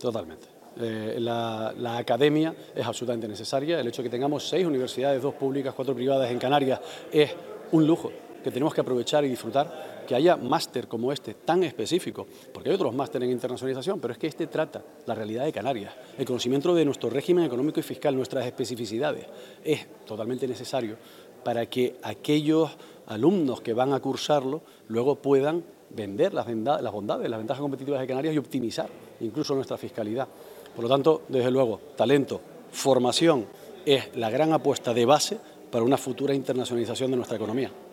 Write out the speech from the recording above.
Totalmente. La academia es absolutamente necesaria. El hecho de que tengamos 6 universidades, 2 públicas, 4 privadas en Canarias, es un lujo que tenemos que aprovechar y disfrutar. Que haya máster como este, tan específico, porque hay otros máster en internacionalización, pero es que este trata la realidad de Canarias, el conocimiento de nuestro régimen económico y fiscal, nuestras especificidades, es totalmente necesario para que aquellos alumnos que van a cursarlo luego puedan vender las bondades, las ventajas competitivas de Canarias y optimizar incluso nuestra fiscalidad. Por lo tanto, desde luego, talento, formación es la gran apuesta de base para una futura internacionalización de nuestra economía.